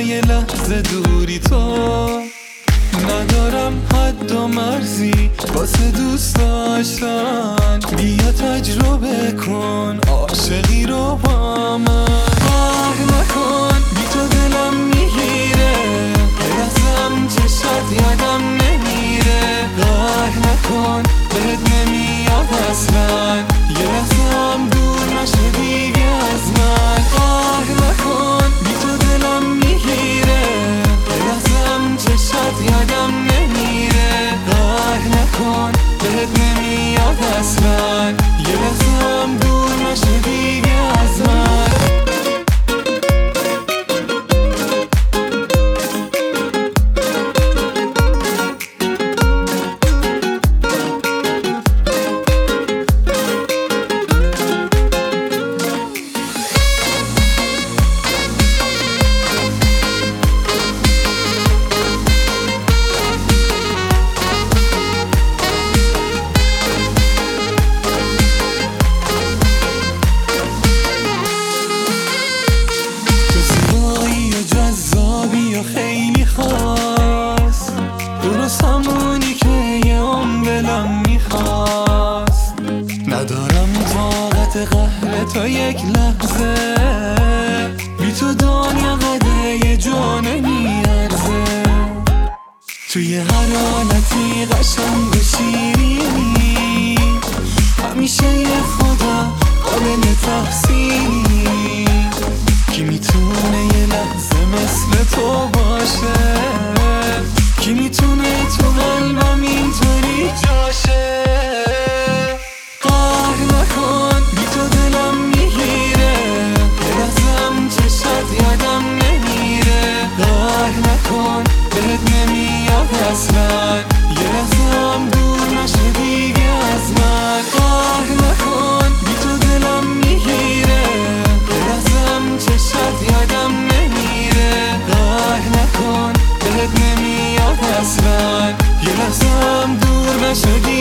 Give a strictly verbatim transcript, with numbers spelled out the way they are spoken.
یه لحظه دوری تو. ندارم حد و مرزی واسه دوست داشتن، بیا تجربه کن عاشقی رو با من. آه نکن بی تو دلم میگیره، برسم چشات یادم نمیره. آه نکن بهت نمیاد اصلا، یه لحظم دور نشه دیگه از من. آه نکن بی تو دلم میگیره، برسم چشات یادم نمیره. آه نکن بهت نمیاد اصلا، یه لحظم دور نشه دیگه از من. خیلی خواست درست همونی که یه عمر دلم میخواست. ندارم طاقت قهر تا یک لحظه، بی تو دنیا قده یه جا نمیارزه. توی هر حالتی قشنگ و شیرینی، همیشه یه خدا قابل تحسینی. کی میتونه یه لحظه مثل تو باشه، کی میتونه تو قلبم اینطوری جاشه. قهر نکن بی تو دلم میگیره، برسم چشات یادم نمیره. قهر نکن بهت نمیاد اصلا، یه لحظم دور نشه دیگه از من. قهر نکن بی تو دلم میگیره، برسم چشات یادم نمیره. قهر نکن بهت نمیاد اصلا، یه لحظم دور نشه دیگه.